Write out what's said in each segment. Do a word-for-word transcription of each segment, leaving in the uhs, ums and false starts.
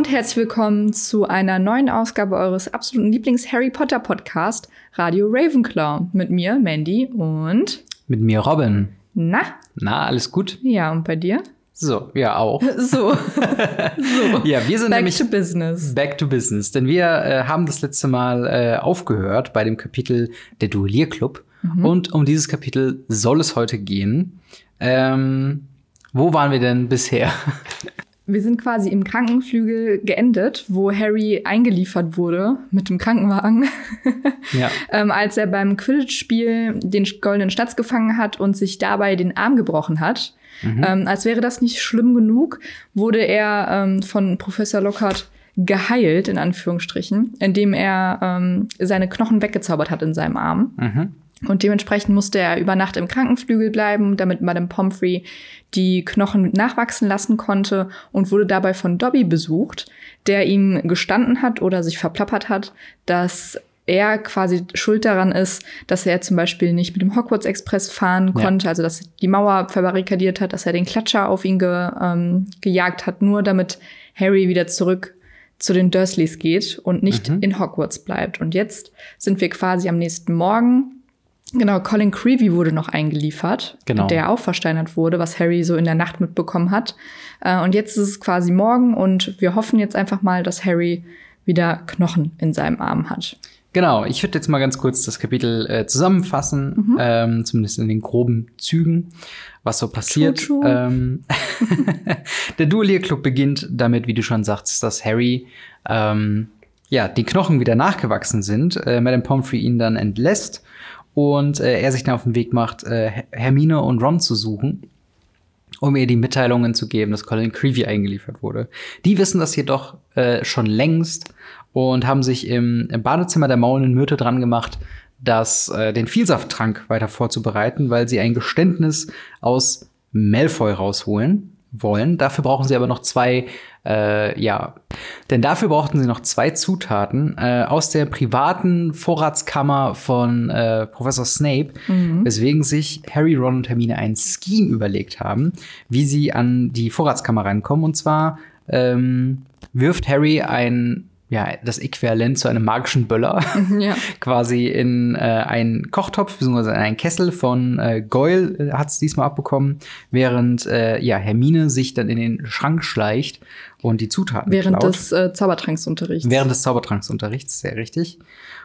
und herzlich willkommen zu einer neuen Ausgabe eures absoluten Lieblings-Harry-Potter-Podcast Radio Ravenclaw. Mit mir, Mandy, und mit mir, Robin. Na? Na, alles gut? Ja, und bei dir? So, ja, auch. So. so. Ja, wir sind back nämlich to business. Back to business. Denn wir äh, haben das letzte Mal äh, aufgehört bei dem Kapitel Der Duellierclub. Mhm. Und um dieses Kapitel soll es heute gehen. Ähm, wo waren wir denn bisher? Wir sind quasi im Krankenflügel geendet, wo Harry eingeliefert wurde mit dem Krankenwagen, ja. ähm, als er beim Quidditch-Spiel den goldenen Schnatz gefangen hat und sich dabei den Arm gebrochen hat. Mhm. Ähm, als wäre das nicht schlimm genug, wurde er ähm, von Professor Lockhart geheilt, in Anführungsstrichen, indem er ähm, seine Knochen weggezaubert hat in seinem Arm. Mhm. Und dementsprechend musste er über Nacht im Krankenflügel bleiben, damit Madame Pomfrey die Knochen nachwachsen lassen konnte und wurde dabei von Dobby besucht, der ihm gestanden hat oder sich verplappert hat, dass er quasi schuld daran ist, dass er zum Beispiel nicht mit dem Hogwarts Express fahren ja. konnte, also dass die Mauer verbarrikadiert hat, dass er den Klatscher auf ihn ge, ähm, gejagt hat, nur damit Harry wieder zurück zu den Dursleys geht und nicht mhm. in Hogwarts bleibt. Und jetzt sind wir quasi am nächsten Morgen. Genau, Colin Creevey wurde noch eingeliefert, genau. der auch versteinert wurde, was Harry so in der Nacht mitbekommen hat. Und jetzt ist es quasi morgen und wir hoffen jetzt einfach mal, dass Harry wieder Knochen in seinem Arm hat. Genau, ich würde jetzt mal ganz kurz das Kapitel äh, zusammenfassen, mhm. ähm, zumindest in den groben Zügen, was so passiert. True, true. Ähm, der Duellierclub beginnt damit, wie du schon sagst, dass Harry ähm, ja die Knochen wieder nachgewachsen sind, äh, Madame Pomfrey ihn dann entlässt und äh, er sich dann auf den Weg macht, äh, Hermine und Ron zu suchen, um ihr die Mitteilungen zu geben, dass Colin Creevey eingeliefert wurde. Die wissen das jedoch äh, schon längst und haben sich im, im Badezimmer der maulenden Myrte dran gemacht, das, äh, den Vielsafttrank weiter vorzubereiten, weil sie ein Geständnis aus Malfoy rausholen wollen. Dafür brauchen sie aber noch zwei, äh, ja, denn dafür brauchten sie noch zwei Zutaten äh, aus der privaten Vorratskammer von äh, Professor Snape, mhm. weswegen sich Harry, Ron und Hermine ein Scheme überlegt haben, wie sie an die Vorratskammer reinkommen. Und zwar ähm, wirft Harry ein ja, das Äquivalent zu einem magischen Böller, ja. quasi in äh, einen Kochtopf, beziehungsweise in einen Kessel von äh, Goyle, äh, hat es diesmal abbekommen, während äh, ja, Hermine sich dann in den Schrank schleicht und die Zutaten Während klaut. des äh, Zaubertranksunterrichts. Während des Zaubertranksunterrichts, sehr richtig.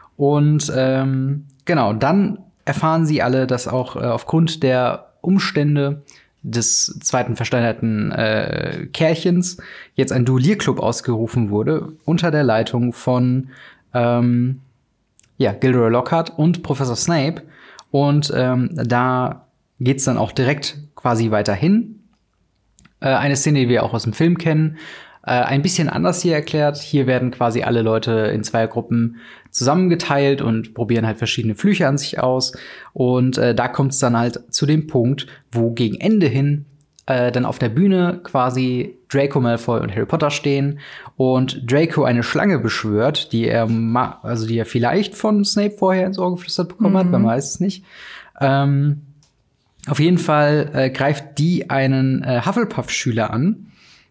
Und ähm, genau, dann erfahren sie alle, dass auch äh, aufgrund der Umstände des zweiten versteinerten äh, Kerlchens jetzt ein Duellierclub ausgerufen wurde unter der Leitung von ähm, ja, Gilderoy Lockhart und Professor Snape. Und ähm, da geht's dann auch direkt quasi weiterhin. Äh, eine Szene, die wir auch aus dem Film kennen. Äh, ein bisschen anders hier erklärt. Hier werden quasi alle Leute in zwei Gruppen zusammengeteilt und probieren halt verschiedene Flüche an sich aus. Und äh, da kommt es dann halt zu dem Punkt, wo gegen Ende hin äh, dann auf der Bühne quasi Draco Malfoy und Harry Potter stehen und Draco eine Schlange beschwört, die er ma- also die er vielleicht von Snape vorher ins Ohr geflüstert bekommen mhm. hat, man weiß es nicht. Ähm, auf jeden Fall äh, greift die einen äh, Hufflepuff-Schüler an,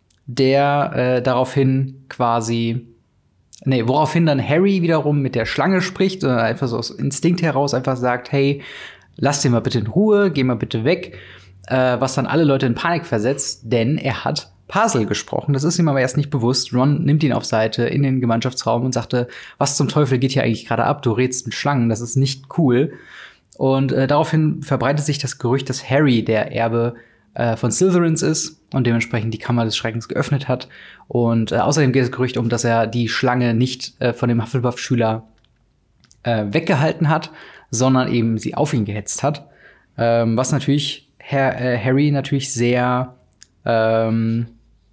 der äh, daraufhin quasi Nee, woraufhin dann Harry wiederum mit der Schlange spricht und einfach so aus Instinkt heraus einfach sagt, hey, lass den mal bitte in Ruhe, geh mal bitte weg, äh, was dann alle Leute in Panik versetzt, denn er hat Parsel gesprochen. Das ist ihm aber erst nicht bewusst. Ron nimmt ihn auf Seite in den Gemeinschaftsraum und sagte, was zum Teufel geht hier eigentlich gerade ab? Du redest mit Schlangen, das ist nicht cool. Und äh, daraufhin verbreitet sich das Gerücht, dass Harry der Erbe äh, von Slytherins ist und dementsprechend die Kammer des Schreckens geöffnet hat. Und äh, außerdem geht das Gerücht um, dass er die Schlange nicht äh, von dem Hufflepuff-Schüler äh, weggehalten hat, sondern eben sie auf ihn gehetzt hat. Ähm, was natürlich Her- äh, Harry natürlich sehr ähm,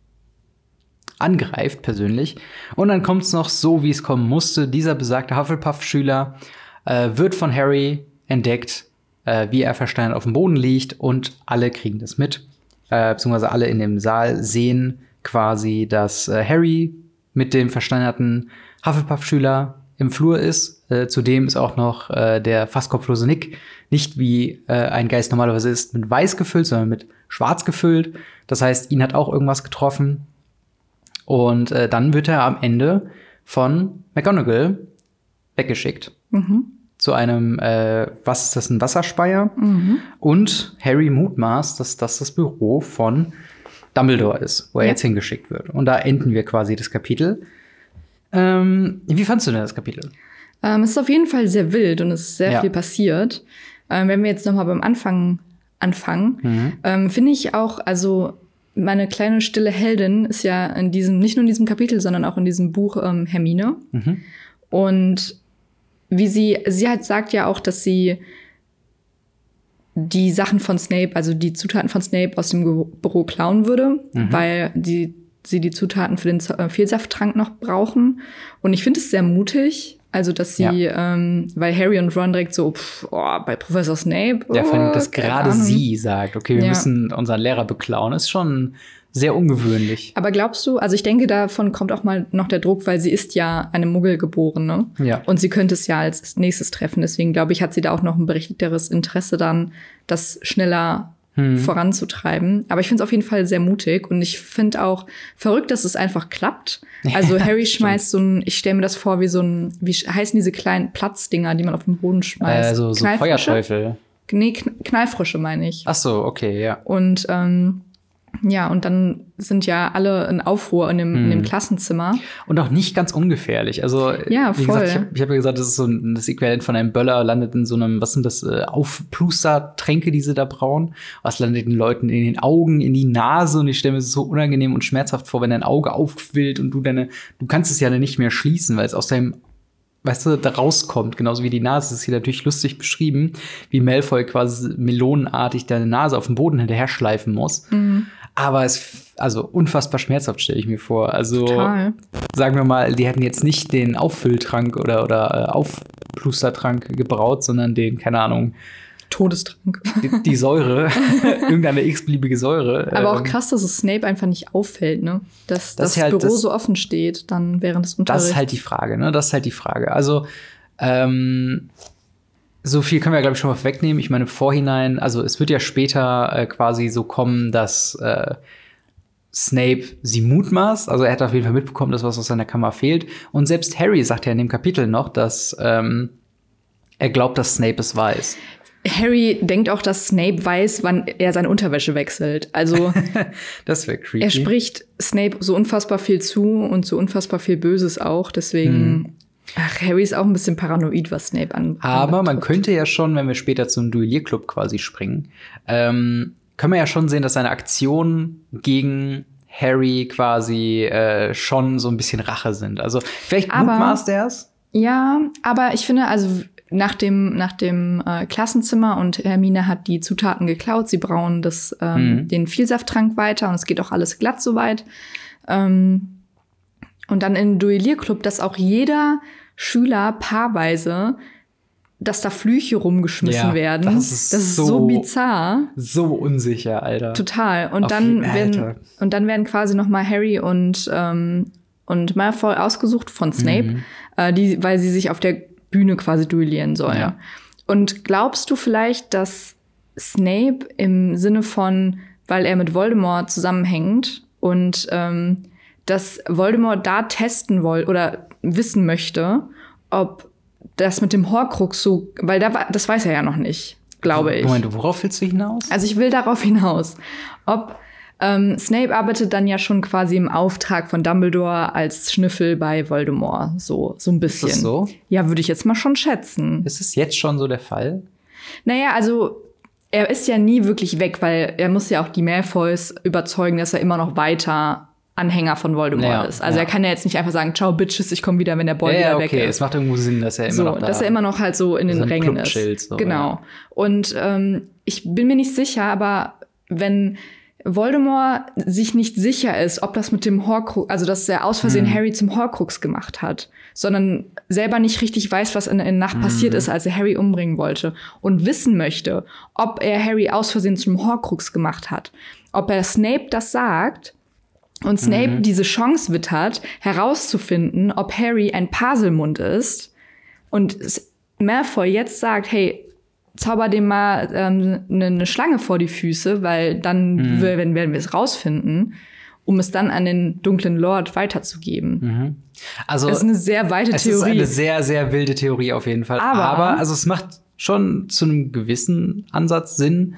angreift persönlich. Und dann kommt es noch so, wie es kommen musste. Dieser besagte Hufflepuff-Schüler äh, wird von Harry entdeckt, äh, wie er versteinert auf dem Boden liegt und alle kriegen das mit. Äh, beziehungsweise alle in dem Saal sehen quasi, dass äh, Harry mit dem versteinerten Hufflepuff-Schüler im Flur ist. Äh, zudem ist auch noch äh, der fast kopflose Nick nicht wie äh, ein Geist normalerweise ist, mit weiß gefüllt, sondern mit schwarz gefüllt. Das heißt, ihn hat auch irgendwas getroffen. Und äh, dann wird er am Ende von McGonagall weggeschickt. Mhm. Zu einem, äh, was ist das, ein Wasserspeier? Mhm. Und Harry mutmaßt, dass das das Büro von Dumbledore ist, wo er ja. jetzt hingeschickt wird. Und da enden wir quasi das Kapitel. Ähm, wie fandst du denn das Kapitel? Ähm, es ist auf jeden Fall sehr wild und es ist sehr ja. viel passiert. Ähm, wenn wir jetzt noch mal beim Anfang anfangen, mhm. ähm, finde ich auch, also meine kleine stille Heldin ist ja in diesem, nicht nur in diesem Kapitel, sondern auch in diesem Buch ähm, Hermine. Mhm. Und wie sie, sie halt sagt ja auch, dass sie die Sachen von Snape, also die Zutaten von Snape aus dem Ge- Büro klauen würde, mhm. weil die, sie die Zutaten für den Z- äh, Vielsafttrank noch brauchen. Und ich finde es sehr mutig, also dass sie, ja. ähm, weil Harry und Ron direkt so, pff, oh, bei Professor Snape. Oh, ja, vor allem, dass gerade Ahnung. sie sagt, okay, wir ja. müssen unseren Lehrer beklauen, ist schon sehr ungewöhnlich. Aber glaubst du, also ich denke, davon kommt auch mal noch der Druck, weil sie ist ja eine Muggelgeborene. Ja. Und sie könnte es ja als nächstes treffen. Deswegen glaube ich, hat sie da auch noch ein berechtigteres Interesse dann, das schneller hm. voranzutreiben. Aber ich finde es auf jeden Fall sehr mutig. Und ich finde auch verrückt, dass es einfach klappt. Also Harry schmeißt so ein, ich stelle mir das vor wie so ein, wie heißen diese kleinen Platzdinger, die man auf den Boden schmeißt? Äh, so, so Feuerteufel. Nee, Knallfrische meine ich. Ach so, okay, ja. Und ähm, ja, und dann sind ja alle in Aufruhr in dem, hm. in dem Klassenzimmer. Und auch nicht ganz ungefährlich. Also, ja, wie voll. gesagt, ich habe hab ja gesagt, das ist so ein, das Äquivalent von einem Böller, landet in so einem, was sind das, äh, Aufplustertränke, die sie da brauen. Was landet den Leuten in den Augen, in die Nase. Und ich stelle mir das so unangenehm und schmerzhaft vor, wenn dein Auge aufquillt und du deine, du kannst es ja nicht mehr schließen, weil es aus deinem, weißt du, da rauskommt, genauso wie die Nase. Das ist hier natürlich lustig beschrieben, wie Malfoy quasi melonenartig deine Nase auf den Boden hinterher schleifen muss. Mhm. Aber es, also unfassbar schmerzhaft, stelle ich mir vor. Also, Total. Sagen wir mal, die hätten jetzt nicht den Auffülltrank oder, oder äh, Aufplustertrank gebraut, sondern den, keine Ahnung, Todestrank. Die, die Säure, irgendeine x-beliebige Säure. Aber auch krass, dass es Snape einfach nicht auffällt, ne? Dass das, das halt Büro das, so offen steht, dann während des Unterrichts. Das ist halt die Frage, ne? Das ist halt die Frage. Also, ähm, so viel können wir, glaube ich, schon mal wegnehmen. Ich meine, im Vorhinein, also es wird ja später äh, quasi so kommen, dass äh, Snape sie mutmaßt. Also er hat auf jeden Fall mitbekommen, dass was aus seiner Kammer fehlt. Und selbst Harry sagt ja in dem Kapitel noch, dass ähm, er glaubt, dass Snape es weiß. Harry denkt auch, dass Snape weiß, wann er seine Unterwäsche wechselt. Also das wäre creepy. Er spricht Snape so unfassbar viel zu und so unfassbar viel Böses auch. Deswegen hm. Ach, Harry ist auch ein bisschen paranoid, was Snape an. Aber man könnte ja schon, wenn wir später zum Duellierclub quasi springen, ähm, können wir ja schon sehen, dass seine Aktionen gegen Harry quasi äh, schon so ein bisschen Rache sind. Also vielleicht mutmaßt er es? Ja, aber ich finde, also nach dem nach dem äh, Klassenzimmer und Hermine hat die Zutaten geklaut. Sie brauen das ähm, mhm. den Vielsafttrank weiter und es geht auch alles glatt soweit. Ähm, und dann im Duellierclub, dass auch jeder Schüler paarweise, dass da Flüche rumgeschmissen ja, werden. Das ist, das ist so, so bizarr. So unsicher, Alter. Total. Und Auf dann werden und dann werden quasi noch mal Harry und ähm, und Malfoy ausgesucht von Snape, mhm. äh, die, weil sie sich auf der Bühne quasi duellieren sollen. Ja. Und glaubst du vielleicht, dass Snape im Sinne von, weil er mit Voldemort zusammenhängt und ähm, dass Voldemort da testen will oder wissen möchte, ob das mit dem Horcrux so, weil da, das weiß er ja noch nicht, glaube ich. Moment, worauf willst du hinaus? Also ich will darauf hinaus, ob ähm, Snape arbeitet dann ja schon quasi im Auftrag von Dumbledore als Schnüffel bei Voldemort, so so ein bisschen. Ist das so? Ja, würde ich jetzt mal schon schätzen. Ist es jetzt schon so der Fall? Naja, also er ist ja nie wirklich weg, weil er muss ja auch die Malfoys überzeugen, dass er immer noch weiter Anhänger von Voldemort ja, ist. Also ja. er kann ja jetzt nicht einfach sagen, ciao Bitches, ich komme wieder, wenn der Boy ja, wieder okay. weg ist. Es macht irgendwo Sinn, dass er immer so, noch da dass er immer noch halt so in den Rängen ist. Chillt, so, genau. Ja. Und ähm, ich bin mir nicht sicher, aber wenn Voldemort sich nicht sicher ist, ob das mit dem Horcrux, also dass er aus Versehen hm. Harry zum Horcrux gemacht hat, sondern selber nicht richtig weiß, was in der Nacht hm. passiert ist, als er Harry umbringen wollte und wissen möchte, ob er Harry aus Versehen zum Horcrux gemacht hat, ob er Snape das sagt und Snape mhm. diese Chance wittert, herauszufinden, ob Harry ein Paselmund ist und Malfoy jetzt sagt, hey, zauber dem mal ähm, eine, eine Schlange vor die Füße, weil dann mhm. werden, werden wir es rausfinden. um es dann an den dunklen Lord weiterzugeben. Mhm. Also, das ist eine sehr weite es Theorie. Es ist eine sehr, sehr wilde Theorie auf jeden Fall. Aber, Aber also es macht schon zu einem gewissen Ansatz Sinn.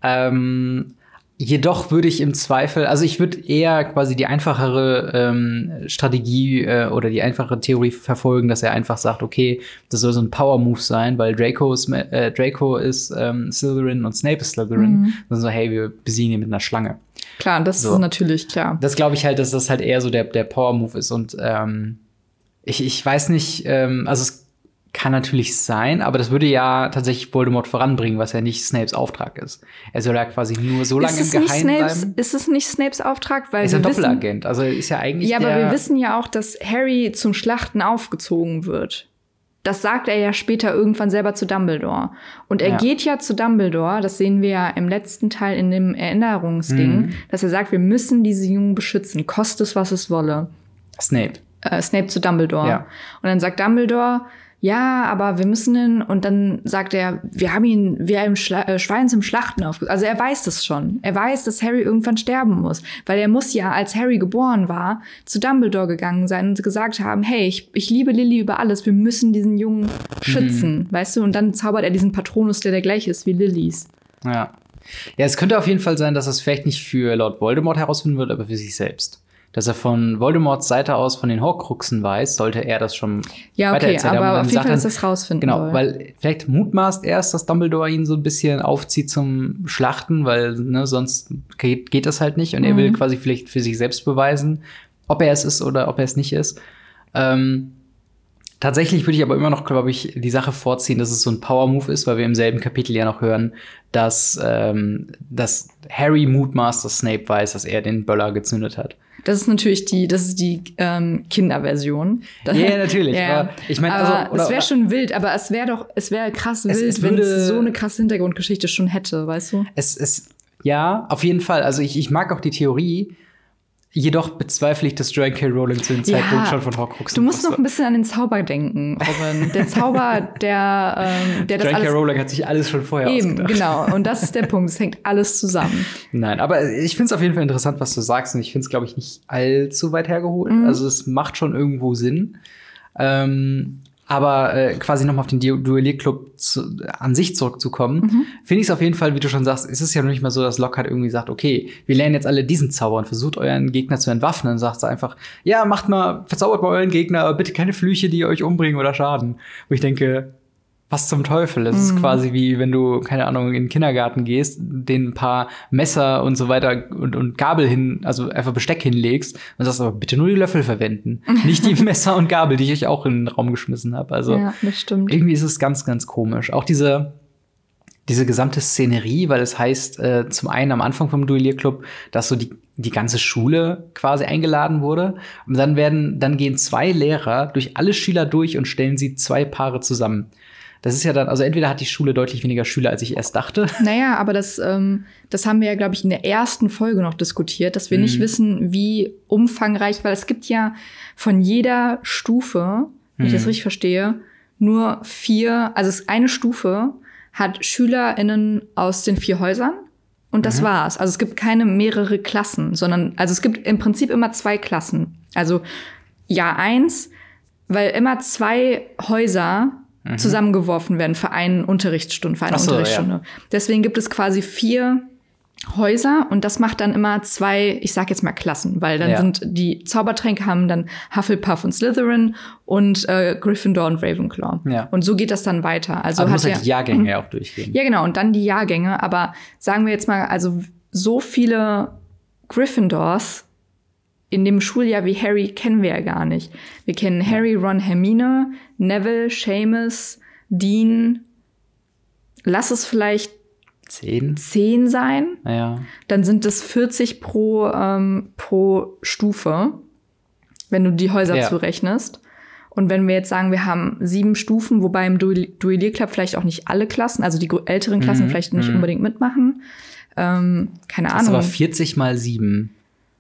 Ähm, jedoch würde ich im Zweifel, also ich würde eher quasi die einfachere ähm, Strategie äh, oder die einfache Theorie verfolgen, dass er einfach sagt, okay, das soll so ein Power-Move sein, weil Draco ist, äh, Draco ist ähm, Slytherin und Snape ist Slytherin. Mhm. Dann so, hey, wir besiegen ihn mit einer Schlange. Klar, das So. ist natürlich klar. Das glaube ich halt, dass das halt eher so der, der Power-Move ist. Und ähm, ich, ich weiß nicht, ähm, also es kann natürlich sein, aber das würde ja tatsächlich Voldemort voranbringen, was ja nicht Snapes Auftrag ist. Er soll ja quasi nur so lange im Geheimen bleiben. Ist es nicht Snapes Auftrag? Weil er ist ein wir wissen, Doppelagent, also ist ja eigentlich Ja, aber der wir wissen ja auch, dass Harry zum Schlachten aufgezogen wird. Das sagt er ja später irgendwann selber zu Dumbledore. Und er Ja. geht ja zu Dumbledore, das sehen wir ja im letzten Teil in dem Erinnerungsding, Mhm. dass er sagt, wir müssen diese Jungen beschützen, koste es, was es wolle. Snape. Äh, Snape zu Dumbledore. Ja. Und dann sagt Dumbledore, ja, aber wir müssen ihn, und dann sagt er, wir haben ihn, wir haben Schla äh, Schwein zum Schlachten aufgezogen. Also er weiß das schon. Er weiß, dass Harry irgendwann sterben muss. Weil er muss ja, als Harry geboren war, zu Dumbledore gegangen sein und gesagt haben, hey, ich, ich liebe Lily über alles, wir müssen diesen Jungen schützen, weißt du? Und dann zaubert er diesen Patronus, der der gleiche ist wie Lillys. Ja. Ja, es könnte auf jeden Fall sein, dass es vielleicht nicht für Lord Voldemort herausfinden wird, aber für sich selbst. Dass er von Voldemorts Seite aus von den Horcruxen weiß, sollte er das schon Ja, okay, weitererzählt haben. Und aber dann auf jeden sagt Fall, er- dass das rausfinden Genau, soll. weil vielleicht mutmaßt erst, dass Dumbledore ihn so ein bisschen aufzieht zum Schlachten, weil ne, sonst geht, geht das halt nicht. Und er will Mhm. quasi vielleicht für sich selbst beweisen, ob er es ist oder ob er es nicht ist. Ähm, tatsächlich würde ich aber immer noch, glaube ich, die Sache vorziehen, dass es so ein Power-Move ist, weil wir im selben Kapitel ja noch hören, dass, ähm, dass Harry mutmaßt, dass Snape weiß, dass er den Böller gezündet hat. Das ist natürlich die, das ist die ähm, Kinderversion. Ja, yeah, natürlich. Ja. Aber ich meine, Aber also, oder- es wäre schon wild, aber es wäre doch, es wäre krass Es- wild, es wenn würde- es so eine krasse Hintergrundgeschichte schon hätte, weißt du? Es ist, ja, auf jeden Fall. Also ich, ich mag auch die Theorie. Jedoch bezweifle ich, dass Joanne K. Rowling zu dem Ja, Zeitpunkt schon von Horcruxen Du musst noch wusste. ein bisschen an den Zauber denken, Robin. Der Zauber, der, ähm, der das Joanne K. alles Rowling hat sich alles schon vorher eben, ausgedacht. genau. Und das ist der Punkt. Es hängt alles zusammen. Nein, aber ich finde es auf jeden Fall interessant, was du sagst. Und ich finde es, glaube ich, nicht allzu weit hergeholt. Mhm. Also es macht schon irgendwo Sinn. Ähm, aber äh, quasi noch mal auf den Du- Duellierclub zu, an sich zurückzukommen, Mhm. finde ich es auf jeden Fall, wie du schon sagst, es ist ja noch nicht mal so, dass Lockhart irgendwie sagt, okay, wir lernen jetzt alle diesen Zauber und versucht euren Gegner zu entwaffnen. Dann sagt er einfach, ja, macht mal, verzaubert mal euren Gegner, aber bitte keine Flüche, die euch umbringen oder schaden. Wo ich denke, was zum Teufel? Es ist Mhm. quasi wie, wenn du, keine Ahnung, in den Kindergarten gehst, denen ein paar Messer und so weiter und, und Gabel hin, also einfach Besteck hinlegst und sagst aber bitte nur die Löffel verwenden. Nicht die Messer und Gabel, die ich euch auch in den Raum geschmissen habe. Also Ja, das stimmt. irgendwie ist es ganz, ganz komisch. Auch diese, diese gesamte Szenerie, weil es heißt, äh, zum einen am Anfang vom Duellierclub, dass so die, die ganze Schule quasi eingeladen wurde. Und dann werden, dann gehen zwei Lehrer durch alle Schüler durch und stellen sie zwei Paare zusammen. Das ist ja dann, also entweder hat die Schule deutlich weniger Schüler, als ich erst dachte. Naja, aber das, ähm, das haben wir ja, glaube ich, in der ersten Folge noch diskutiert, dass wir Mhm. nicht wissen, wie umfangreich, weil es gibt ja von jeder Stufe, wenn ich das Mhm. richtig verstehe, nur vier, also es eine Stufe hat SchülerInnen aus den vier Häusern und das Mhm. war's. Also es gibt keine mehrere Klassen, sondern, also es gibt im Prinzip immer zwei Klassen. Also Jahr eins, weil immer zwei Häuser zusammengeworfen werden für einen Unterrichtsstunde, für eine Ach so, Unterrichtsstunde. Deswegen gibt es quasi vier Häuser und das macht dann immer zwei, ich sag jetzt mal Klassen, weil dann Ja. sind die Zaubertränke haben dann Hufflepuff und Slytherin und äh, Gryffindor und Ravenclaw. Ja. Und so geht das dann weiter. Also Aber du hat musst halt ja, die Jahrgänge ja auch durchgehen. ja genau, und dann die Jahrgänge, aber sagen wir jetzt mal, also so viele Gryffindors in dem Schuljahr wie Harry kennen wir ja gar nicht. Wir kennen Harry, Ron, Hermine, Neville, Seamus, Dean. Lass es vielleicht Zehn? zehn sein. Naja. Dann sind es vierzig pro, ähm, pro Stufe, wenn du die Häuser Ja. zurechnest. Und wenn wir jetzt sagen, wir haben sieben Stufen, wobei im Duell- Duellierclub vielleicht auch nicht alle Klassen, also die gro- älteren Klassen Mhm, vielleicht nicht mhm. unbedingt mitmachen. Ähm, keine Das ist Ahnung. aber vierzig mal sieben.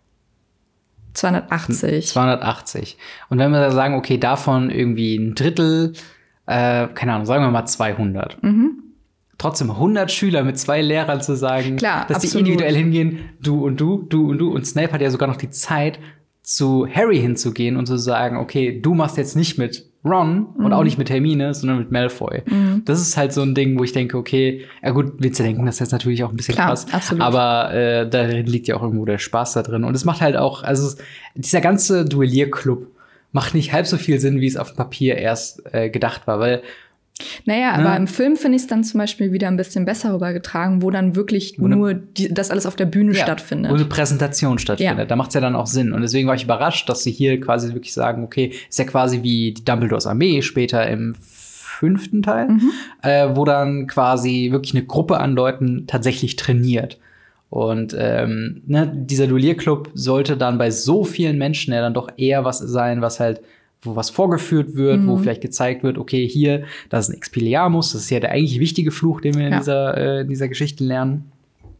zweihundertachtzig. zweihundertachtzig. Und wenn wir da sagen, okay, davon irgendwie ein Drittel, äh, keine Ahnung, sagen wir mal zweihundert. Mhm. trotzdem hundert Schüler mit zwei Lehrern zu sagen, Klar, dass absolut. die individuell hingehen, du und du, du und du. Und Snape hat ja sogar noch die Zeit, zu Harry hinzugehen und zu sagen, okay, du machst jetzt nicht mit Ron mhm. und auch nicht mit Hermine, sondern mit Malfoy. Mhm. Das ist halt so ein Ding, wo ich denke, okay, ja gut, willst du denken, das ist jetzt natürlich auch ein bisschen Klar, krass. absolut. Aber äh, da liegt ja auch irgendwo der Spaß da drin. Und es macht halt auch, also dieser ganze Duellierclub macht nicht halb so viel Sinn, wie es auf dem Papier erst äh, gedacht war, weil Naja, ne? aber im Film finde ich es dann zum Beispiel wieder ein bisschen besser rübergetragen, wo dann wirklich wo nur die, das alles auf der Bühne ja, stattfindet. Wo eine Präsentation stattfindet. Ja. Da macht es ja dann auch Sinn. Und deswegen war ich überrascht, dass sie hier quasi wirklich sagen, okay, ist ja quasi wie die Dumbledores Armee später im fünften Teil, mhm. äh, wo dann quasi wirklich eine Gruppe an Leuten tatsächlich trainiert. Und ähm, ne, dieser Duellierclub sollte dann bei so vielen Menschen ja dann doch eher was sein, was halt wo was vorgeführt wird, mhm. wo vielleicht gezeigt wird, okay, hier, das ist ein Expelliarmus, das ist ja der eigentlich wichtige Fluch, den wir in, ja. dieser, äh, in dieser Geschichte lernen.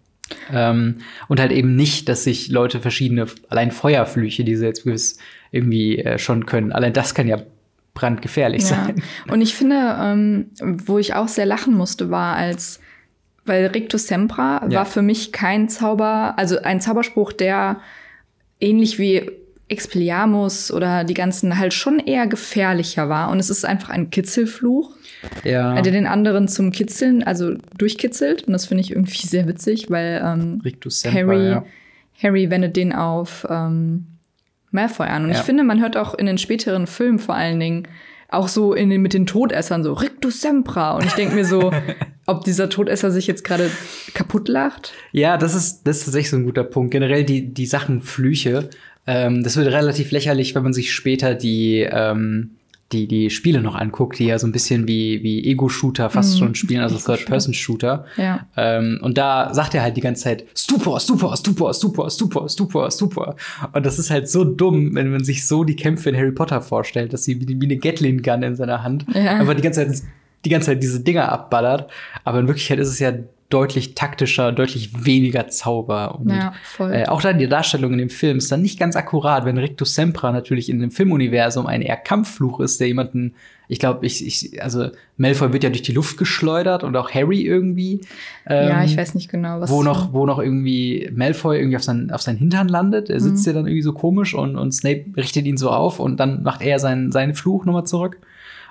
Ähm, und halt eben nicht, dass sich Leute verschiedene, allein Feuerflüche, die sie jetzt gewiss irgendwie äh, schon können, allein das kann ja brandgefährlich ja. sein. Und ich finde, ähm, wo ich auch sehr lachen musste, war als, weil Rictus Sempra ja. war für mich kein Zauber, also ein Zauberspruch, der ähnlich wie Expelliarmus oder die ganzen halt schon eher gefährlicher war. Und es ist einfach ein Kitzelfluch, ja. der den anderen zum Kitzeln, also durchkitzelt. Und das finde ich irgendwie sehr witzig, weil ähm, Rictus Sempra, Harry, ja. Harry wendet den auf ähm, Malfoy an. Und ja. ich finde, man hört auch in den späteren Filmen vor allen Dingen auch so in den, mit den Todessern so Rictus Sempra. Und ich denke mir so, ob dieser Todesser sich jetzt gerade kaputt lacht. Ja, das ist, das ist tatsächlich so ein guter Punkt. Generell die, die Sachen Flüche. Ähm, das wird relativ lächerlich, wenn man sich später die, ähm, die, die Spiele noch anguckt, die ja so ein bisschen wie, wie Ego-Shooter fast mm, schon spielen, also Third-Person-Shooter. Ja. Ähm, und da sagt er halt die ganze Zeit Stupor, Stupor, Stupor, Stupor, Stupor, Stupor, Stupor. Und das ist halt so dumm, wenn man sich so die Kämpfe in Harry Potter vorstellt, dass sie wie, wie eine Gatling-Gun in seiner Hand ja. einfach die ganze Zeit, die ganze Zeit diese Dinger abballert. Aber in Wirklichkeit ist es ja deutlich taktischer, deutlich weniger Zauber. Und ja, voll. Äh, auch dann die Darstellung in dem Film ist dann nicht ganz akkurat, wenn Rictus Sempra natürlich in dem Filmuniversum ein eher Kampffluch ist, der jemanden, ich glaube, ich, ich, also Malfoy wird ja durch die Luft geschleudert und auch Harry irgendwie. Ähm, ja, ich weiß nicht genau, was. Wo noch, wo noch irgendwie Malfoy irgendwie auf, sein, auf seinen Hintern landet. Er sitzt mhm. ja dann irgendwie so komisch und, und Snape richtet ihn so auf und dann macht er seinen, seinen Fluch nochmal zurück.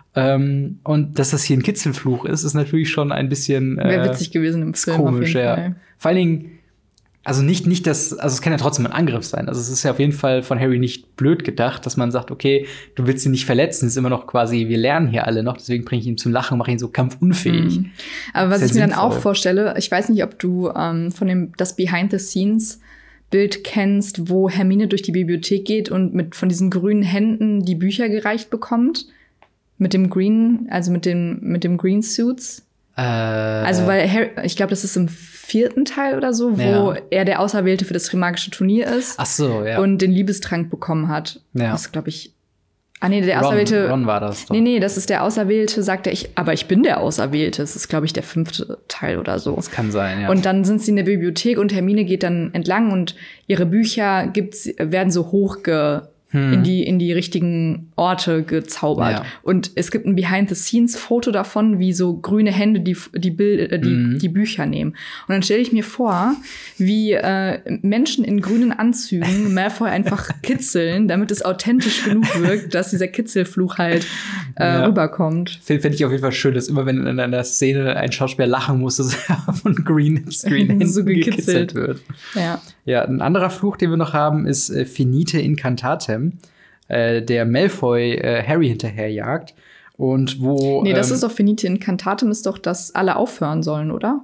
Ähm, und dass das hier ein Kitzelfluch ist, ist natürlich schon ein bisschen äh, wäre witzig gewesen im Film. Komisch, auf jeden ja. Fall. Vor allen Dingen, also nicht, nicht das, also es kann ja trotzdem ein Angriff sein. Also es ist ja auf jeden Fall von Harry nicht blöd gedacht, dass man sagt, okay, du willst ihn nicht verletzen. Es ist immer noch quasi, wir lernen hier alle noch, deswegen bringe ich ihn zum Lachen, mache ihn so kampfunfähig. Mhm. Aber was Sehr ich mir sinnvoll. dann auch vorstelle, ich weiß nicht, ob du ähm, von dem das Behind the Scenes Bild kennst, wo Hermine durch die Bibliothek geht und mit von diesen grünen Händen die Bücher gereicht bekommt. Mit dem Green, also mit dem, mit dem Green Suits. Äh, also, weil Harry, ich glaube, das ist im vierten Teil oder so, wo ja. er der Auserwählte für das Trimagische Turnier ist. Ach so, ja. Und den Liebestrank bekommen hat. Ja. Das glaube ich. Ah, nee, der Ron, Auserwählte. Ron war das doch. Nee, nee, das ist der Auserwählte, sagt er, ich, aber ich bin der Auserwählte. Das ist, glaube ich, der fünfte Teil oder so. Das kann sein, ja. Und dann sind sie in der Bibliothek und Hermine geht dann entlang und ihre Bücher gibt's, werden so hochge Hm. in die in die richtigen Orte gezaubert. Ja. Und es gibt ein Behind-the-Scenes-Foto davon, wie so grüne Hände die die Bild, äh, die, mhm. die Bücher nehmen. Und dann stelle ich mir vor, wie äh, Menschen in grünen Anzügen Malfoy einfach kitzeln, damit es authentisch genug wirkt, dass dieser Kitzelfluch halt äh, ja. rüberkommt. Finde ich auf jeden Fall schön, dass immer, wenn in einer Szene ein Schauspieler lachen muss, dass er von Green Screen so gekitzelt. gekitzelt wird. Ja. Ja, ein anderer Fluch, den wir noch haben, ist äh, Finite Incantatem, äh, der Malfoy äh, Harry hinterherjagt. Und wo. Nee, das ähm, ist doch Finite Incantatem, ist doch, dass alle aufhören sollen, oder?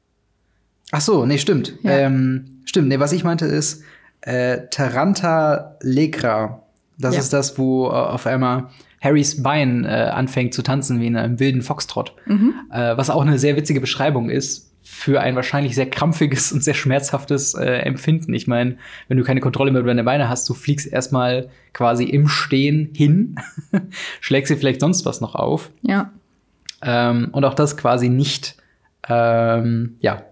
Ach so, nee, stimmt. Ja. Ähm, stimmt, nee, was ich meinte ist äh, Taranta Legra. Das ja. ist das, wo äh, auf einmal Harrys Bein äh, anfängt zu tanzen wie in einem wilden Foxtrott. Mhm. Äh, was auch eine sehr witzige Beschreibung ist für ein wahrscheinlich sehr krampfiges und sehr schmerzhaftes äh, Empfinden. Ich meine, wenn du keine Kontrolle mehr über deine Beine hast, du fliegst erstmal quasi im Stehen hin, schlägst dir vielleicht sonst was noch auf. Ja. Ähm, und auch das quasi nicht, ähm, ja,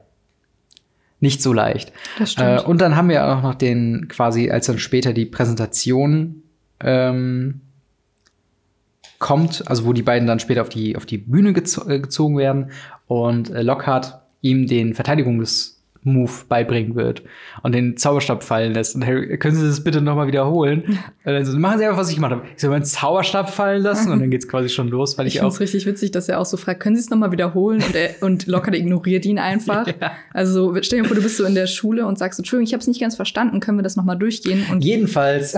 nicht so leicht. Das stimmt. Äh, und dann haben wir auch noch den, quasi, als dann später die Präsentation ähm, kommt, also wo die beiden dann später auf die, auf die Bühne gezo- äh, gezogen werden und äh, Lockhart ihm den Verteidigungsmove beibringen wird und den Zauberstab fallen lässt. Und Harry, können Sie das bitte noch mal wiederholen? Und dann so, machen Sie einfach, was ich gemacht habe. Ich soll meinen Zauberstab fallen lassen und dann geht's quasi schon los, weil ich, ich auch. Ich finde es richtig witzig, dass er auch so fragt, können Sie es noch mal wiederholen? Und, er, und Lockhart ignoriert ihn einfach. Ja. Also stell dir vor, du bist so in der Schule und sagst, Entschuldigung, ich habe es nicht ganz verstanden, können wir das noch mal durchgehen? Und jedenfalls.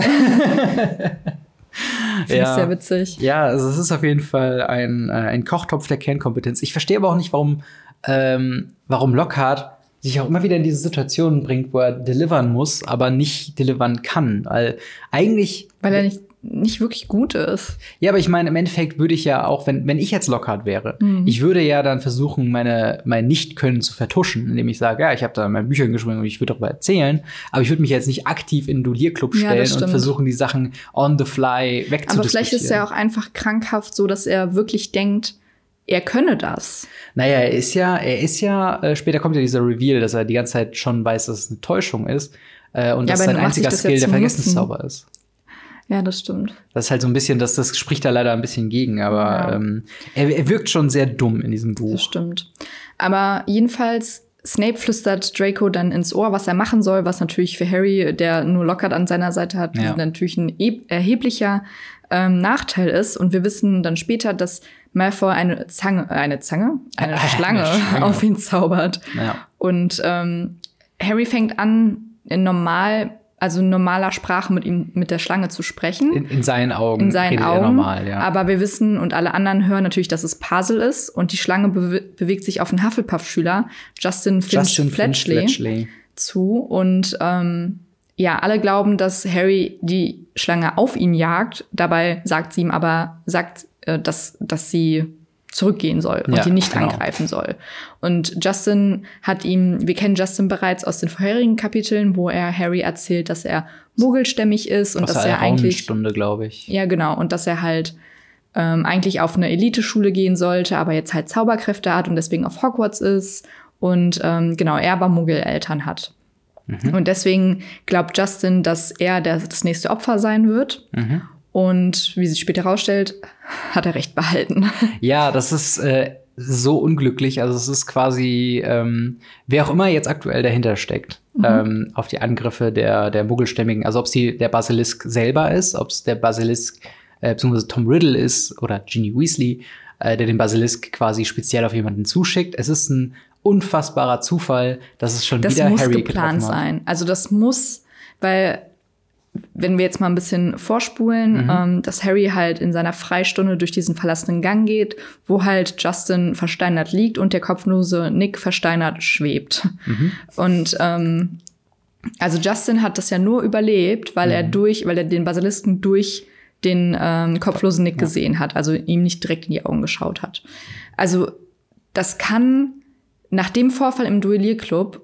Finde ja. ich sehr witzig. Ja, also es ist auf jeden Fall ein, äh, ein Kochtopf der Kernkompetenz. Ich verstehe aber auch nicht, warum, ähm, warum Lockhart sich auch immer wieder in diese Situationen bringt, wo er delivern muss, aber nicht delivern kann. Weil eigentlich. Weil er nicht, nicht wirklich gut ist. Ja, aber ich meine, im Endeffekt würde ich ja auch, wenn, wenn ich jetzt Lockhart wäre, mhm. ich würde ja dann versuchen, meine, mein Nicht-Können zu vertuschen, indem ich sage, ja, ich habe da meine Bücher geschrieben und ich würde darüber erzählen, aber ich würde mich jetzt nicht aktiv in den Duellierclub stellen ja, und versuchen, die Sachen on the fly wegzudiskutieren. Aber vielleicht ist er auch einfach krankhaft so, dass er wirklich denkt, er könne das. Naja, er ist ja, er ist ja, äh, später kommt ja dieser Reveal, dass er die ganze Zeit schon weiß, dass es eine Täuschung ist äh, und ja, dass sein einziger Skill der Vergessenszauber ist. Ja, das stimmt. Das ist halt so ein bisschen, das, das spricht da leider ein bisschen gegen, aber ja. ähm, er, er wirkt schon sehr dumm in diesem Buch. Das stimmt. Aber jedenfalls, Snape flüstert Draco dann ins Ohr, was er machen soll, was natürlich für Harry, der nur Lockhart an seiner Seite hat, ja. natürlich ein erheblicher ähm, Nachteil ist. Und wir wissen dann später, dass Malfoy eine Zange, äh, eine Zange, eine Schlange, eine Schlange auf ihn zaubert. Ja. Und ähm, Harry fängt an, in normal also in normaler Sprache mit ihm, mit der Schlange zu sprechen. In, in seinen Augen. In seinen Augen. Normal, ja. Aber wir wissen und alle anderen hören natürlich, dass es Parsel ist. Und die Schlange be- bewegt sich auf den Hufflepuff-Schüler, Justin Finch, Justin Fletchley, Finch Fletchley, zu. Und ähm, ja, alle glauben, dass Harry die Schlange auf ihn jagt. Dabei sagt sie ihm aber, sagt, äh, dass, dass sie zurückgehen soll und ja, ihn nicht genau. angreifen soll. Und Justin hat ihm, wir kennen Justin bereits aus den vorherigen Kapiteln, wo er Harry erzählt, dass er muggelstämmig ist und aus dass er eigentlich Stunde, glaube ich. Ja, genau, und dass er halt ähm, eigentlich auf eine Eliteschule gehen sollte, aber jetzt halt Zauberkräfte hat und deswegen auf Hogwarts ist und ähm, genau, er aber Muggeleltern hat. Mhm. Und deswegen glaubt Justin, dass er der, das nächste Opfer sein wird. Mhm. Und wie sich später herausstellt, hat er recht behalten. Ja, das ist äh, so unglücklich. Also es ist quasi, ähm, wer auch immer jetzt aktuell dahinter steckt, mhm. ähm, auf die Angriffe der, der Muggelstämmigen. Also ob es der Basilisk selber ist, ob es der Basilisk, äh, beziehungsweise Tom Riddle ist oder Ginny Weasley, äh, der den Basilisk quasi speziell auf jemanden zuschickt. Es ist ein unfassbarer Zufall, dass es schon das wieder Harry getroffen hat. Das muss geplant sein. Also das muss, weil wenn wir jetzt mal ein bisschen vorspulen, mhm. ähm, dass Harry halt in seiner Freistunde durch diesen verlassenen Gang geht, wo halt Justin versteinert liegt und der kopflose Nick versteinert schwebt. Mhm. Und ähm, also Justin hat das ja nur überlebt, weil mhm. er durch, weil er den Basilisken durch den ähm, kopflosen Nick ja. gesehen hat, also ihm nicht direkt in die Augen geschaut hat. Also das kann nach dem Vorfall im Duellierclub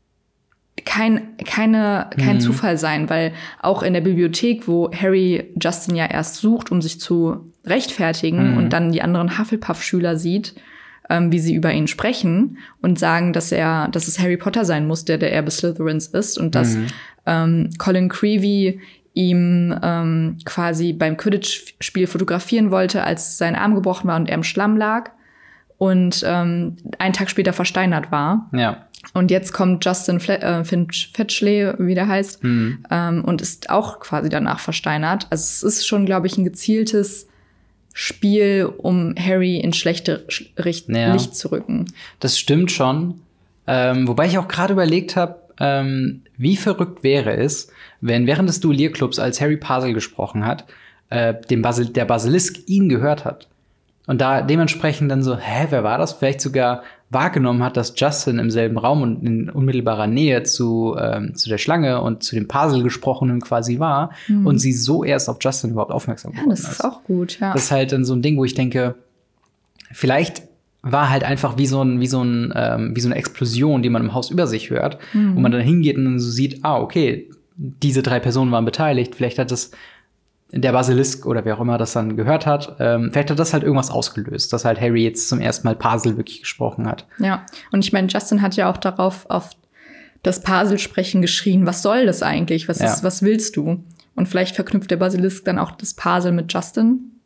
kein, keine, kein mhm. Zufall sein, weil auch in der Bibliothek, wo Harry Justin ja erst sucht, um sich zu rechtfertigen mhm. und dann die anderen Hufflepuff-Schüler sieht, ähm, wie sie über ihn sprechen und sagen, dass er, dass es Harry Potter sein muss, der der Erbe Slytherins ist und dass mhm. ähm, Colin Creevey ihm ähm, quasi beim Quidditch-Spiel fotografieren wollte, als sein Arm gebrochen war und er im Schlamm lag und ähm, einen Tag später versteinert war. Ja. Und jetzt kommt Justin Fle- äh, Finch Fletchley, wie der heißt, mhm. ähm, und ist auch quasi danach versteinert. Also es ist schon, glaube ich, ein gezieltes Spiel, um Harry in schlechte Richt- ja. Licht zu rücken. Das stimmt schon. Ähm, wobei ich auch gerade überlegt habe, ähm, wie verrückt wäre es, wenn während des Duellierclubs, als Harry Parsel gesprochen hat, äh, dem Basil- der Basilisk ihn gehört hat. Und da dementsprechend dann so, hä, wer war das? Vielleicht sogar wahrgenommen hat, dass Justin im selben Raum und in unmittelbarer Nähe zu, ähm, zu der Schlange und zu dem Parsel-Gesprochenen quasi war mhm. und sie so erst auf Justin überhaupt aufmerksam geworden ist. Ja, das ist auch gut, ja. Das ist halt dann so ein Ding, wo ich denke, vielleicht war halt einfach wie so ein, wie so ein, ähm, wie so eine Explosion, die man im Haus über sich hört, mhm. wo man dann hingeht und dann so sieht, ah, okay, diese drei Personen waren beteiligt, vielleicht hat das der Basilisk oder wer auch immer das dann gehört hat, ähm, vielleicht hat das halt irgendwas ausgelöst, dass halt Harry jetzt zum ersten Mal Parsel wirklich gesprochen hat. Ja, und ich meine, Justin hat ja auch darauf auf das Parsel-Sprechen geschrien, was soll das eigentlich? Was, ja. ist, was willst du? Und vielleicht verknüpft der Basilisk dann auch das Parsel mit Justin.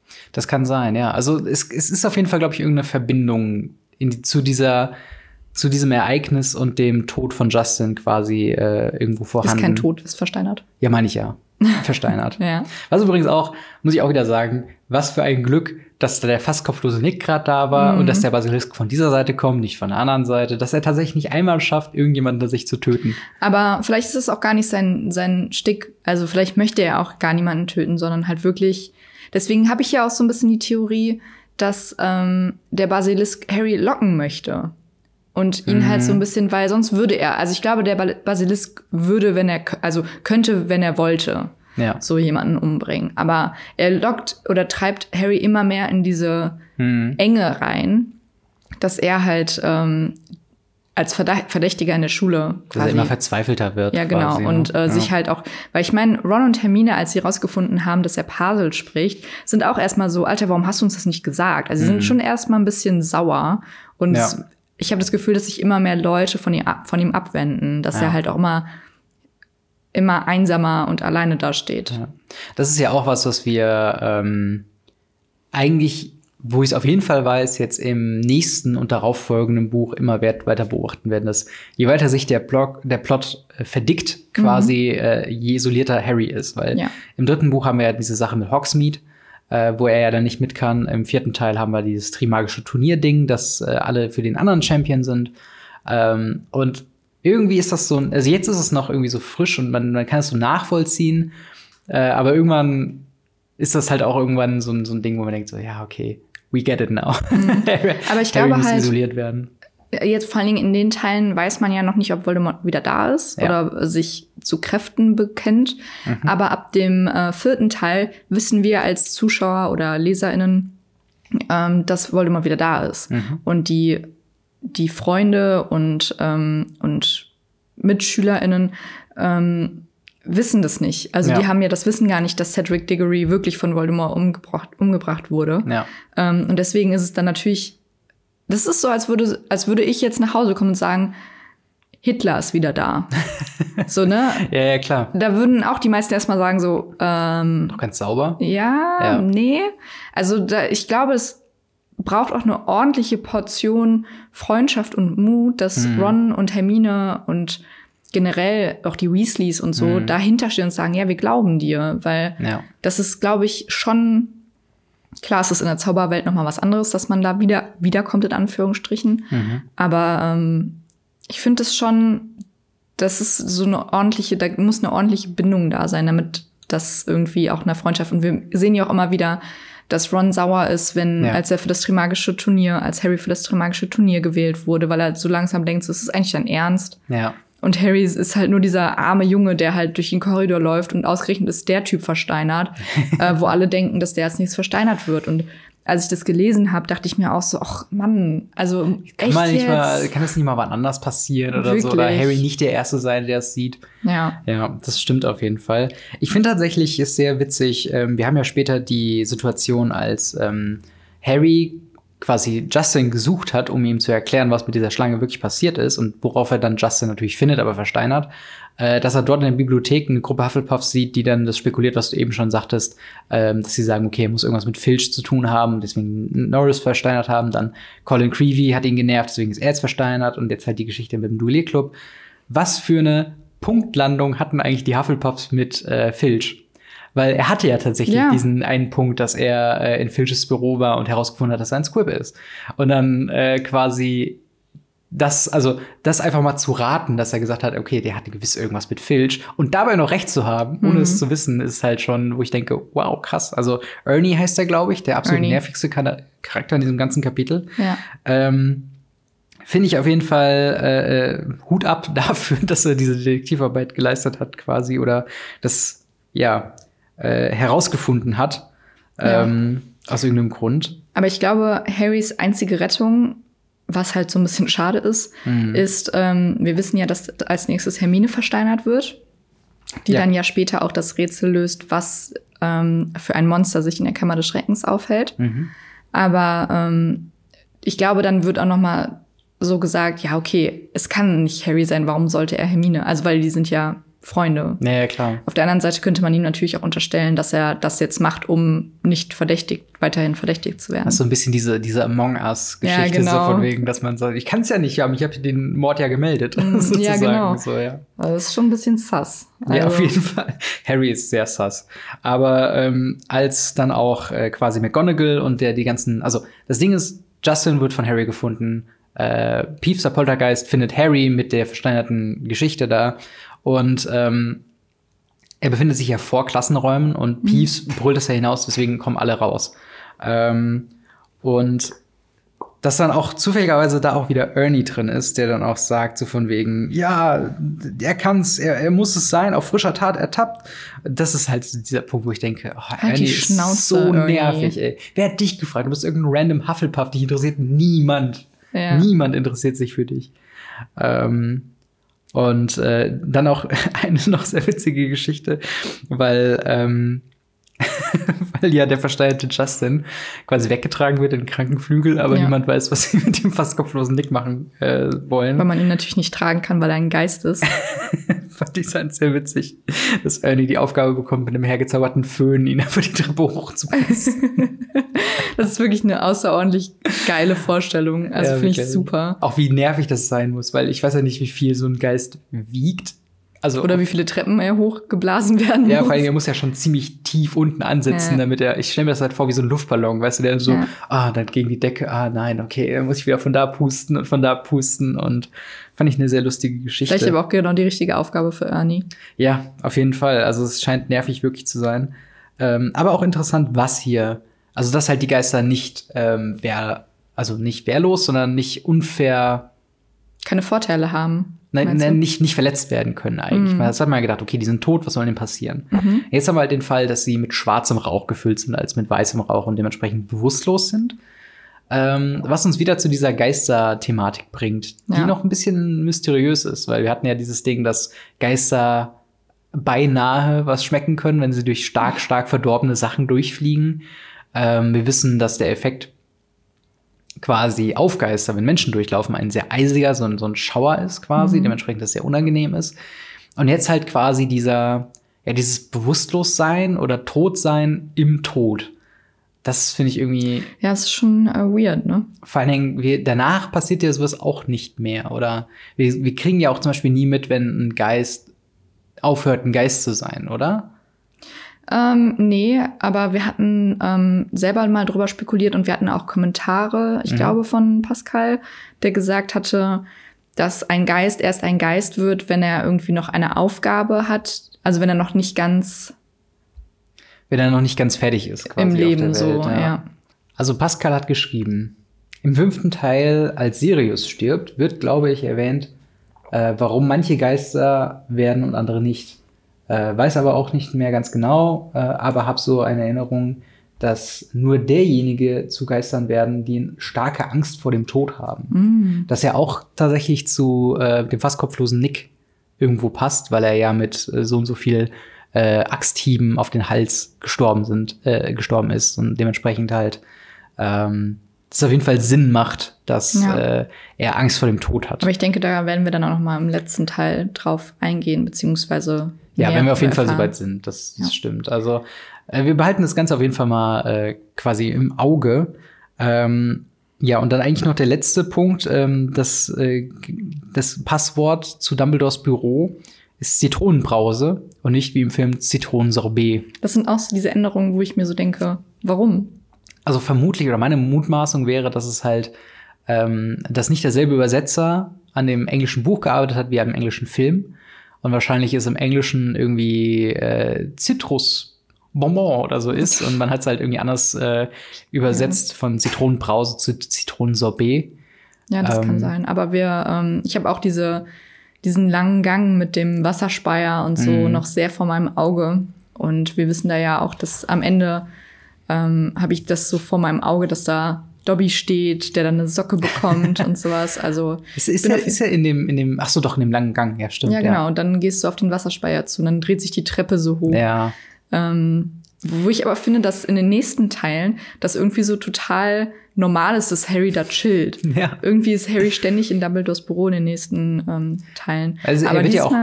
Das kann sein, ja. Also es, es ist auf jeden Fall, glaube ich, irgendeine Verbindung in die, zu dieser zu diesem Ereignis und dem Tod von Justin quasi äh, irgendwo vorhanden. Ist kein Tod, ist versteinert. Ja, meine ich ja. Versteinert. Ja. Was übrigens auch, muss ich auch wieder sagen, was für ein Glück, dass da der fast kopflose Nick gerade da war Mhm. und dass der Basilisk von dieser Seite kommt, nicht von der anderen Seite, dass er tatsächlich nicht einmal schafft, irgendjemanden sich zu töten. Aber vielleicht ist es auch gar nicht sein, sein Stick. Also vielleicht möchte er auch gar niemanden töten, sondern halt wirklich. Deswegen habe ich ja auch so ein bisschen die Theorie, dass ähm, der Basilisk Harry locken möchte. Und ihn Mhm. halt so ein bisschen, weil sonst würde er, also ich glaube, der Bal- Basilisk würde, wenn er, also könnte, wenn er wollte, Ja. so jemanden umbringen. Aber er lockt oder treibt Harry immer mehr in diese Mhm. Enge rein, dass er halt ähm, als Verda- Verdächtiger in der Schule Dass er immer verzweifelter wird. ja, genau. Quasi, ne? Und äh, ja. sich halt auch, weil ich meine, Ron und Hermine, als sie rausgefunden haben, dass er Parsel spricht, sind auch erstmal so, Alter, warum hast du uns das nicht gesagt? Also sie Mhm. sind schon erstmal ein bisschen sauer. Und Ja. es, ich habe das Gefühl, dass sich immer mehr Leute von ihm, ab, von ihm abwenden, dass Ja. er halt auch immer, immer einsamer und alleine dasteht. Ja. Das ist ja auch was, was wir ähm, eigentlich, wo ich es auf jeden Fall weiß, jetzt im nächsten und darauffolgenden Buch immer wert weiter beobachten werden, dass je weiter sich der, Blog, der Plot äh, verdickt, quasi äh, je isolierter Harry ist. Weil Ja. im dritten Buch haben wir ja diese Sache mit Hogsmeade, äh, wo er ja dann nicht mit kann. Im vierten Teil haben wir dieses Trimagische Turnier-Ding, dass äh, alle für den anderen Champion sind. Ähm, und irgendwie ist das so, also jetzt ist es noch irgendwie so frisch und man, man kann es so nachvollziehen, äh, aber irgendwann ist das halt auch irgendwann so ein, so ein Ding, wo man denkt so, ja, okay, we get it now. Aber ich Harry glaube muss halt, isoliert werden. jetzt vor allen Dingen in den Teilen weiß man ja noch nicht, ob Voldemort wieder da ist Ja. oder sich zu Kräften bekennt. Aber ab dem äh, vierten Teil wissen wir als Zuschauer oder LeserInnen, ähm, dass Voldemort wieder da ist. Mhm. Und die, die Freunde und, ähm, und MitschülerInnen ähm, wissen das nicht. Also Ja. die haben ja das Wissen gar nicht, dass Cedric Diggory wirklich von Voldemort umgebracht, umgebracht wurde. Ja. Ähm, und deswegen ist es dann natürlich, das ist so, als würde, als würde ich jetzt nach Hause kommen und sagen, Hitler ist wieder da. So, ne? Ja, ja, klar. Da würden auch die meisten erstmal sagen so, ähm, Noch ganz sauber. ja, Ja. nee. Also da, ich glaube, es braucht auch eine ordentliche Portion Freundschaft und Mut, dass Mhm. Ron und Hermine und generell auch die Weasleys und so Mhm. dahinter stehen und sagen, ja, wir glauben dir. Weil Ja. das ist, glaube ich, schon, klar, es ist in der Zauberwelt noch mal was anderes, dass man da wieder wiederkommt, in Anführungsstrichen. Mhm. Aber ähm, ich finde es schon, das ist so eine ordentliche, da muss eine ordentliche Bindung da sein, damit das irgendwie auch eine Freundschaft. Und wir sehen ja auch immer wieder, dass Ron sauer ist, wenn, Ja. als er für das Trimagische Turnier, als Harry für das Trimagische Turnier gewählt wurde, weil er so langsam denkt, so, ist es eigentlich dein Ernst? Ja. Und Harry ist halt nur dieser arme Junge, der halt durch den Korridor läuft und ausgerechnet ist der Typ versteinert, äh, wo alle denken, dass der als nächstes versteinert wird. Und als ich das gelesen habe, dachte ich mir auch so, ach Mann, also Kann, echt mal nicht jetzt? mal, kann das nicht mal wann anders passieren oder so? Oder Wirklich? Harry nicht der Erste sein, der es sieht? Ja. Ja, das stimmt auf jeden Fall. Ich finde tatsächlich ist sehr witzig, ähm, wir haben ja später die Situation, als ähm, Harry quasi Justin gesucht hat, um ihm zu erklären, was mit dieser Schlange wirklich passiert ist und worauf er dann Justin natürlich findet, aber versteinert, äh, dass er dort in der Bibliothek eine Gruppe Hufflepuffs sieht, die dann das spekuliert, was du eben schon sagtest, ähm, dass sie sagen, okay, er muss irgendwas mit Filch zu tun haben, deswegen Norris versteinert haben, dann Colin Creevey hat ihn genervt, deswegen ist er jetzt versteinert und jetzt halt die Geschichte mit dem Duellierclub. Was für eine Punktlandung hatten eigentlich die Hufflepuffs mit äh, Filch? Weil er hatte ja tatsächlich Ja. diesen einen Punkt, dass er äh, in Filches Büro war und herausgefunden hat, dass er ein Squib ist. Und dann äh, quasi das, also das einfach mal zu raten, dass er gesagt hat, okay, der hatte gewiss irgendwas mit Filch und dabei noch recht zu haben, ohne Mhm. es zu wissen, ist halt schon, wo ich denke, wow, krass. Also Ernie heißt er, glaube ich, der absolut Ernie. nervigste Kana- Charakter in diesem ganzen Kapitel. Ja. Ähm, Finde ich auf jeden Fall äh, äh, Hut ab dafür, dass er diese Detektivarbeit geleistet hat, quasi, oder das, ja, äh, herausgefunden hat, Ja. ähm, aus irgendeinem Grund. Aber ich glaube, Harrys einzige Rettung, was halt so ein bisschen schade ist, Mhm. ist, ähm, wir wissen ja, dass als nächstes Hermine versteinert wird, die Ja. dann ja später auch das Rätsel löst, was ähm, für ein Monster sich in der Kammer des Schreckens aufhält. Mhm. Aber ähm, ich glaube, dann wird auch noch mal so gesagt, ja, okay, es kann nicht Harry sein, warum sollte er Hermine? Also, weil die sind ja Freunde. Ja, ja, klar. Auf der anderen Seite könnte man ihm natürlich auch unterstellen, dass er das jetzt macht, um nicht verdächtigt, weiterhin verdächtigt zu werden. Das ist so ein bisschen diese, diese Among Us-Geschichte, ja, genau. so von wegen, dass man sagt, ich kann es ja nicht haben, ich habe den Mord ja gemeldet. Mm, sozusagen. Ja, genau. So, ja. Also das ist schon ein bisschen sus. Also ja, auf jeden Fall. Harry ist sehr sus. Aber ähm, als dann auch äh, quasi McGonagall und der die ganzen, also das Ding ist, Justin wird von Harry gefunden, äh, Peeves, der Poltergeist, findet Harry mit der versteinerten Geschichte da und ähm, er befindet sich ja vor Klassenräumen und Peeves mhm. brüllt es ja hinaus, deswegen kommen alle raus. Ähm, und dass dann auch zufälligerweise da auch wieder Ernie drin ist, der dann auch sagt, so von wegen, ja, er kann's, er, er muss es sein, auf frischer Tat ertappt. Das ist halt dieser Punkt, wo ich denke, oh, halt Ernie die Schnauze, ist so Ernie. nervig, ey. Wer hat dich gefragt? Du bist irgendein random Hufflepuff, dich interessiert niemand. Ja. Niemand interessiert sich für dich. Ähm, und äh, dann auch eine noch sehr witzige Geschichte, weil ähm, weil ja der versteinerte Justin quasi weggetragen wird in den Krankenflügel, aber ja. niemand weiß, was sie mit dem fast kopflosen Nick machen äh, wollen. Weil man ihn natürlich nicht tragen kann, weil er ein Geist ist. Fand ich halt sehr witzig, dass Ernie die Aufgabe bekommt, mit einem hergezauberten Föhn ihn einfach die Treppe hochzupressen. Das ist wirklich eine außerordentlich geile Vorstellung. Also ja, finde ich super. Auch wie nervig das sein muss, weil ich weiß ja nicht, wie viel so ein Geist wiegt. Also, oder wie viele Treppen er hochgeblasen werden muss. Ja, vor allem, er muss ja schon ziemlich tief unten ansetzen, ja. damit er, ich stelle mir das halt vor wie so ein Luftballon, weißt du, der so, ja. ah, dann gegen die Decke, ah, nein, okay, dann muss ich wieder von da pusten und von da pusten und fand ich eine sehr lustige Geschichte. Vielleicht aber auch genau die richtige Aufgabe für Ernie. Ja, auf jeden Fall, also es scheint nervig wirklich zu sein. Ähm, aber auch interessant, was hier, also dass halt die Geister nicht, ähm, wehr, also nicht wehrlos, sondern nicht unfair. Keine Vorteile haben. Nein, nein nicht, nicht verletzt werden können eigentlich. Mhm. Das hat man ja gedacht, okay, die sind tot, was soll denn passieren? Mhm. Jetzt haben wir halt den Fall, dass sie mit schwarzem Rauch gefüllt sind, als mit weißem Rauch und dementsprechend bewusstlos sind. Ähm, was uns wieder zu dieser Geister-Thematik bringt, die ja. noch ein bisschen mysteriös ist, weil wir hatten ja dieses Ding, dass Geister beinahe was schmecken können, wenn sie durch stark, stark verdorbene Sachen durchfliegen. Ähm, wir wissen, dass der Effekt quasi auf Geister, wenn Menschen durchlaufen, ein sehr eisiger, so ein, so ein Schauer ist quasi, mhm. dementsprechend das sehr unangenehm ist. Und jetzt halt quasi dieser, ja, dieses Bewusstlossein oder Todsein im Tod. Das finde ich irgendwie. Ja, es ist schon äh, weird, ne? Vor allen Dingen, wir, danach passiert ja sowas auch nicht mehr. Oder wir, wir kriegen ja auch zum Beispiel nie mit, wenn ein Geist aufhört, ein Geist zu sein, oder? Ähm, nee, aber wir hatten ähm, selber mal drüber spekuliert und wir hatten auch Kommentare, ich mhm. glaube von Pascal, der gesagt hatte, dass ein Geist erst ein Geist wird, wenn er irgendwie noch eine Aufgabe hat, also wenn er noch nicht ganz wenn er noch nicht ganz fertig ist quasi im Leben auf der Welt, so, ja. ja. Also Pascal hat geschrieben, im fünften Teil, als Sirius stirbt, wird, glaube ich, erwähnt, äh, warum manche Geister werden und andere nicht. Äh, weiß aber auch nicht mehr ganz genau, äh, aber habe so eine Erinnerung, dass nur derjenige zu Geistern werden, die eine starke Angst vor dem Tod haben. Mm. Dass er auch tatsächlich zu äh, dem fast kopflosen Nick irgendwo passt, weil er ja mit äh, so und so viel äh, Axthieben auf den Hals gestorben sind, äh, gestorben ist und dementsprechend halt ähm, das auf jeden Fall Sinn macht, dass ja. äh, er Angst vor dem Tod hat. Aber ich denke, da werden wir dann auch noch mal im letzten Teil drauf eingehen, beziehungsweise ja, wenn wir auf jeden erfahren. Fall soweit sind, das, das ja. stimmt. Also äh, wir behalten das Ganze auf jeden Fall mal äh, quasi im Auge. Ähm, ja, und dann eigentlich noch der letzte Punkt, ähm, das, äh, das Passwort zu Dumbledores Büro ist Zitronenbrause und nicht wie im Film Zitronensorbet. Das sind auch so diese Änderungen, wo ich mir so denke, warum? Also vermutlich, oder meine Mutmaßung wäre, dass es halt, ähm, dass nicht derselbe Übersetzer an dem englischen Buch gearbeitet hat wie am englischen Film. Und wahrscheinlich ist im Englischen irgendwie äh, Zitrusbonbon oder so ist. Und man hat es halt irgendwie anders äh, übersetzt ja. von Zitronenbrause zu Zitronensorbet. Ja, das ähm, kann sein. Aber wir, ähm, ich habe auch diese, diesen langen Gang mit dem Wasserspeier und so mm. noch sehr vor meinem Auge. Und wir wissen da ja auch, dass am Ende ähm, habe ich das so vor meinem Auge, dass da Dobby steht, der dann eine Socke bekommt und sowas. Also ist, ist, er, ist er in dem, in dem, ach so, doch in dem langen Gang, ja, stimmt. Ja, genau. Ja. Und dann gehst du auf den Wasserspeier zu und dann dreht sich die Treppe so hoch. Ja. Ähm, wo ich aber finde, dass in den nächsten Teilen das irgendwie so total normal ist, dass Harry da chillt. Ja. Irgendwie ist Harry ständig in Dumbledores Büro in den nächsten ähm, Teilen. Also aber er wird ja auch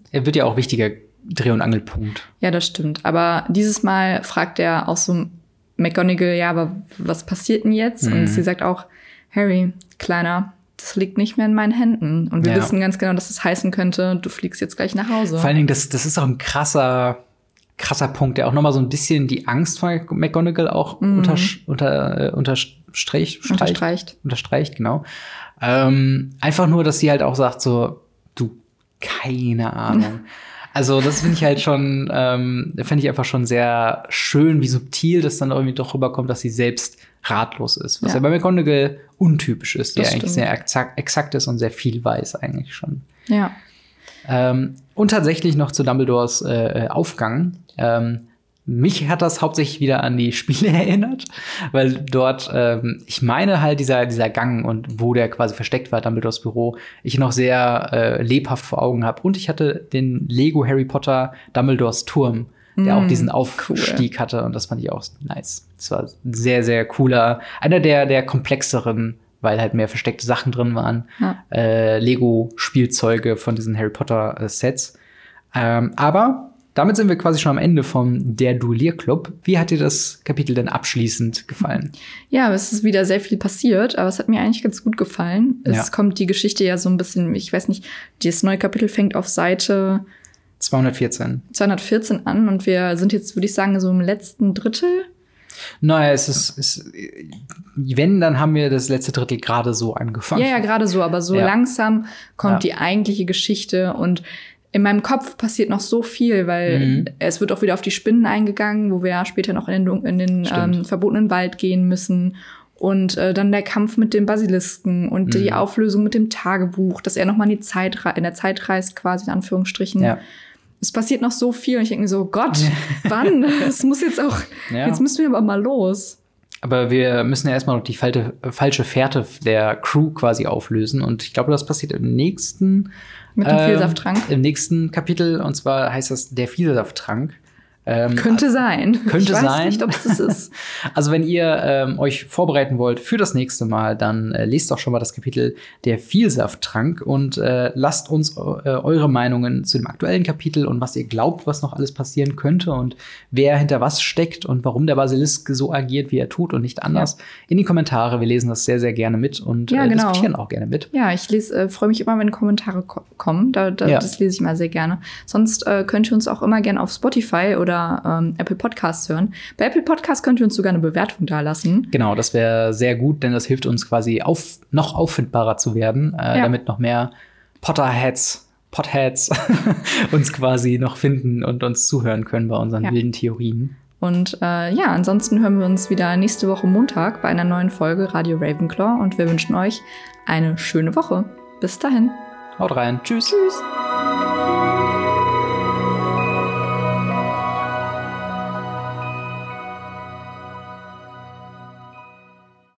er wird ja auch wichtiger Dreh- und Angelpunkt. Ja, das stimmt. Aber dieses Mal fragt er auch so McGonagall, ja, aber was passiert denn jetzt? Mhm. Und sie sagt auch, Harry, Kleiner, das liegt nicht mehr in meinen Händen. Und wir ja. wissen ganz genau, dass es das heißen könnte, du fliegst jetzt gleich nach Hause. Vor allen Dingen, das, das ist auch ein krasser, krasser Punkt, der auch nochmal so ein bisschen die Angst von McGonagall auch mm. unter, unter, äh, unterstreicht, unterstreicht. Unterstreicht, genau. Ähm, einfach nur, dass sie halt auch sagt so, du, keine Ahnung. Also das finde ich halt schon, ähm, finde ich einfach schon sehr schön, wie subtil das dann irgendwie doch rüberkommt, dass sie selbst ratlos ist. Was ja, ja bei McGonagall untypisch ist, die eigentlich sehr exakt, exakt ist und sehr viel weiß eigentlich schon. Ja. Ähm, und tatsächlich noch zu Dumbledores äh, Aufgang. Ähm, mich hat das hauptsächlich wieder an die Spiele erinnert, weil dort, ähm, ich meine halt dieser, dieser Gang und wo der quasi versteckt war, Dumbledores Büro, ich noch sehr äh, lebhaft vor Augen habe. Und ich hatte den Lego Harry Potter Dumbledores Turm, der mm, auch diesen Aufstieg cool. hatte. Und das fand ich auch nice. Das war ein sehr, sehr cooler, einer der, der komplexeren, weil halt mehr versteckte Sachen drin waren, ja. äh, Lego-Spielzeuge von diesen Harry Potter-Sets. Ähm, aber damit sind wir quasi schon am Ende vom Der Duellierclub. Wie hat dir das Kapitel denn abschließend gefallen? Ja, es ist wieder sehr viel passiert, aber es hat mir eigentlich ganz gut gefallen. Es ja. kommt die Geschichte ja so ein bisschen, ich weiß nicht, das neue Kapitel fängt auf Seite zweihundertvierzehn. zweihundertvierzehn an und wir sind jetzt, würde ich sagen, so im letzten Drittel. Naja, es ist, es, wenn, dann haben wir das letzte Drittel gerade so angefangen. Ja, ja, gerade so, aber so ja. langsam kommt ja. die eigentliche Geschichte und in meinem Kopf passiert noch so viel, weil mhm. es wird auch wieder auf die Spinnen eingegangen, wo wir ja später noch in den, in den ähm, verbotenen Wald gehen müssen. Und äh, dann der Kampf mit dem Basilisken und mhm. die Auflösung mit dem Tagebuch, dass er noch mal in die Zeit in der Zeit reist, quasi in Anführungsstrichen. Ja. Es passiert noch so viel und ich denke mir so, Gott, wann? Es muss jetzt auch, ja. jetzt müssen wir aber mal los. Aber wir müssen ja erstmal noch die falte, falsche Fährte der Crew quasi auflösen. Und ich glaube, das passiert im nächsten Mit dem ähm, Vielsafttrank. Im nächsten Kapitel. Und zwar heißt das der Vielsafttrank. Ähm, könnte sein. Könnte ich weiß sein. nicht, ob es das ist. Also wenn ihr ähm, euch vorbereiten wollt für das nächste Mal, dann äh, lest doch schon mal das Kapitel der Vielsafttrank und äh, lasst uns äh, eure Meinungen zu dem aktuellen Kapitel und was ihr glaubt, was noch alles passieren könnte und wer hinter was steckt und warum der Basilisk so agiert, wie er tut und nicht anders, ja. in die Kommentare. Wir lesen das sehr, sehr gerne mit und ja, äh, genau. diskutieren auch gerne mit. Ja, ich lese, äh, freue mich immer, wenn Kommentare ko- kommen. Da, da, ja. Das lese ich mal sehr gerne. Sonst äh, könnt ihr uns auch immer gerne auf Spotify oder Ähm, Apple Podcasts hören. Bei Apple Podcasts könnt ihr uns sogar eine Bewertung dalassen. Genau, das wäre sehr gut, denn das hilft uns quasi auf, noch auffindbarer zu werden, äh, ja. damit noch mehr Potterheads, Potheads uns quasi noch finden und uns zuhören können bei unseren ja. wilden Theorien. Und äh, ja, ansonsten hören wir uns wieder nächste Woche Montag bei einer neuen Folge Radio Ravenclaw und wir wünschen euch eine schöne Woche. Bis dahin. Haut rein. Tschüss. Tschüss.